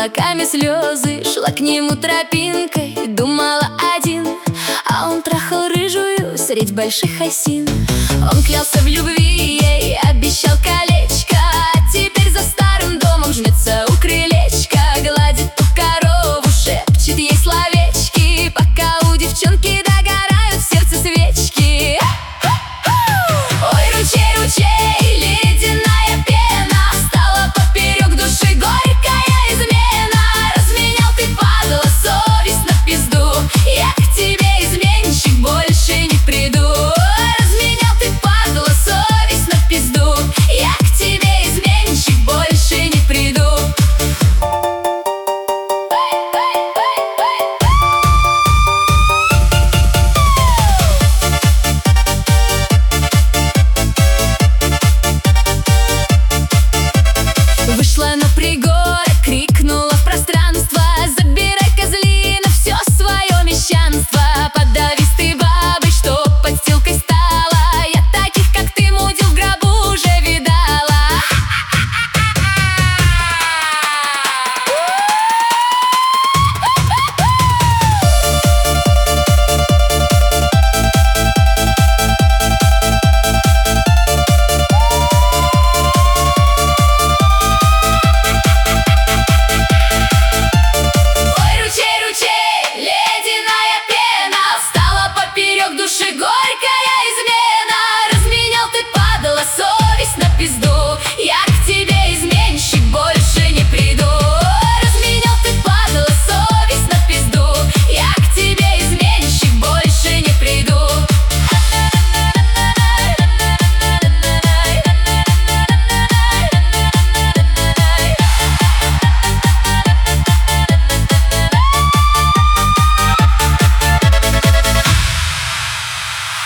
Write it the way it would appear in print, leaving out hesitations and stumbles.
облаками слезы. Шла к нему тропинкой, думала один, а он трахал рыжую средь больших осин. Он клялся в любви ей, обещал колечко, а теперь за старым домом жмется